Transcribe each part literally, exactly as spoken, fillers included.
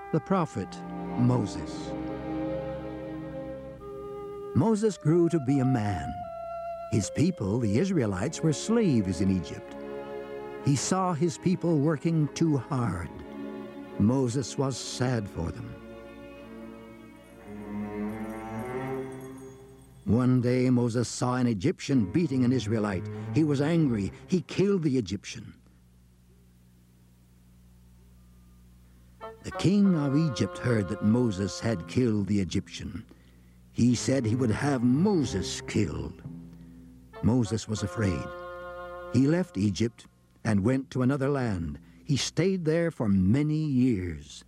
The prophet Moses. Moses grew to be a man. His people, the Israelites, were slaves in Egypt. He saw his people working too hard. Moses was sad for them. One day Moses saw an Egyptian beating an Israelite. He was angry. He killed the Egyptian. The king of Egypt heard that Moses had killed the Egyptian. He said he would have Moses killed. Moses was afraid. He left Egypt and went to another land. He stayed there for many years.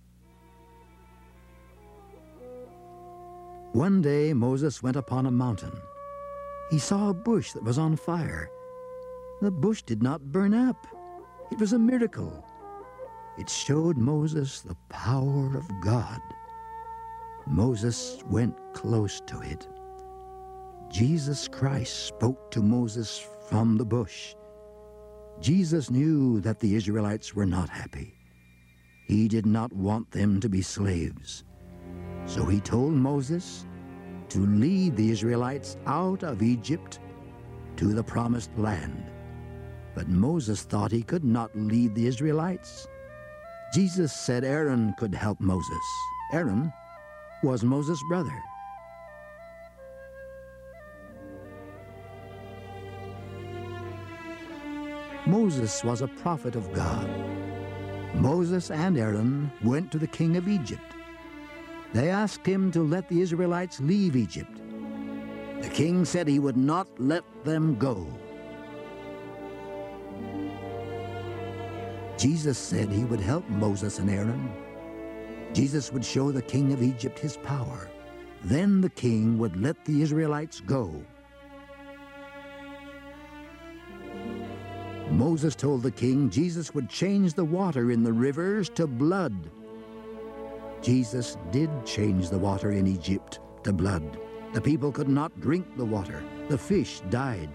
One day Moses went upon a mountain. He saw a bush that was on fire. The bush did not burn up. It was a miracle. It showed Moses the power of God. Moses went close to it. Jesus Christ spoke to Moses from the bush. Jesus knew that the Israelites were not happy. He did not want them to be slaves. So he told Moses to lead the Israelites out of Egypt to the promised land. But Moses thought he could not lead the Israelites. Jesus said Aaron could help Moses. Aaron was Moses' brother. Moses was a prophet of God. Moses and Aaron went to the king of Egypt. They asked him to let the Israelites leave Egypt. The king said he would not let them go. Jesus said he would help Moses and Aaron. Jesus would show the king of Egypt his power. Then the king would let the Israelites go. Moses told the king Jesus would change the water in the rivers to blood. Jesus did change the water in Egypt to blood. The people could not drink the water. The fish died.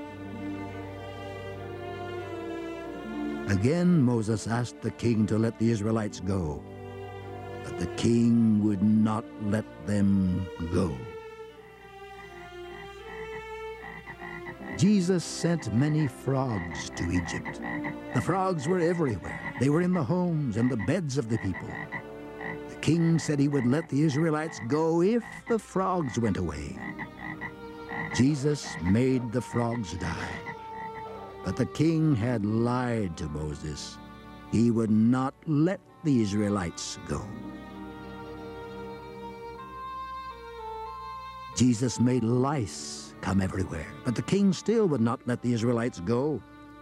Again, Moses asked the king to let the Israelites go, but the king would not let them go. Jesus sent many frogs to Egypt. The frogs were everywhere. They were in the homes and the beds of the people. The king said he would let the Israelites go if the frogs went away. Jesus made the frogs die. But the king had lied to Moses. He would not let the Israelites go. Jesus made lice come everywhere, but the king still would not let the Israelites go.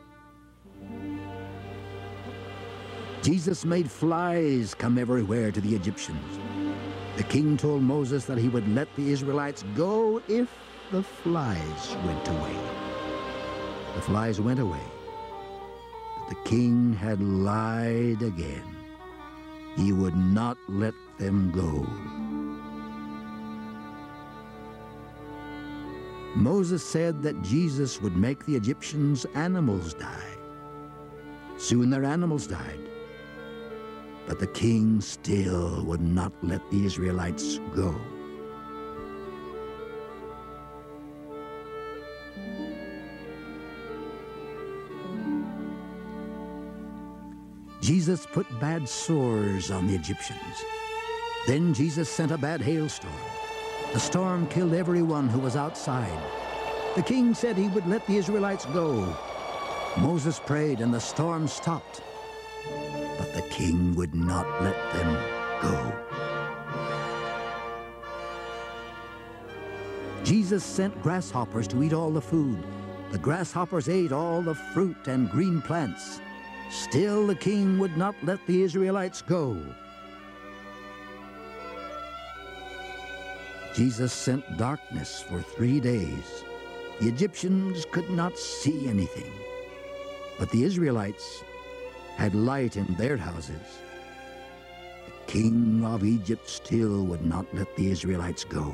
Jesus made flies come everywhere to the Egyptians. The king told Moses that he would let the Israelites go if the flies went away. The flies went away, but the king had lied again. He would not let them go. Moses said that Jesus would make the Egyptians' animals die. Soon their animals died, but the king still would not let the Israelites go. Jesus put bad sores on the Egyptians. Then Jesus sent a bad hailstorm. The storm killed everyone who was outside. The king said he would let the Israelites go. Moses prayed and the storm stopped. But the king would not let them go. Jesus sent grasshoppers to eat all the food. The grasshoppers ate all the fruit and green plants. Still the king would not let the Israelites go. Jesus sent darkness for three days. The Egyptians could not see anything, but the Israelites had light in their houses. The king of Egypt still would not let the Israelites go.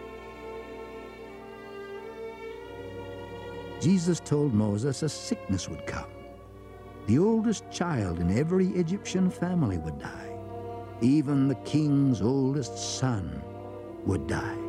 Jesus told Moses a sickness would come. The oldest child in every Egyptian family would die. Even the king's oldest son would die.